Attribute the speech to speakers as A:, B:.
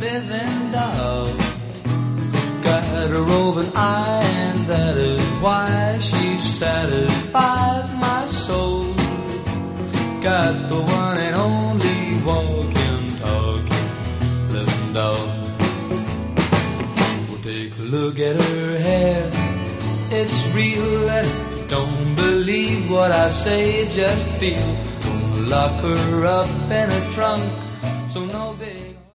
A: living doll. Got a roving eye, and that is why she satisfies my soul. Got the one and only walking, talking, living doll. Well, take a look at her hair, it's real. And if you don't believe what I say, just feel. Gonna lock her up in a trunk, so no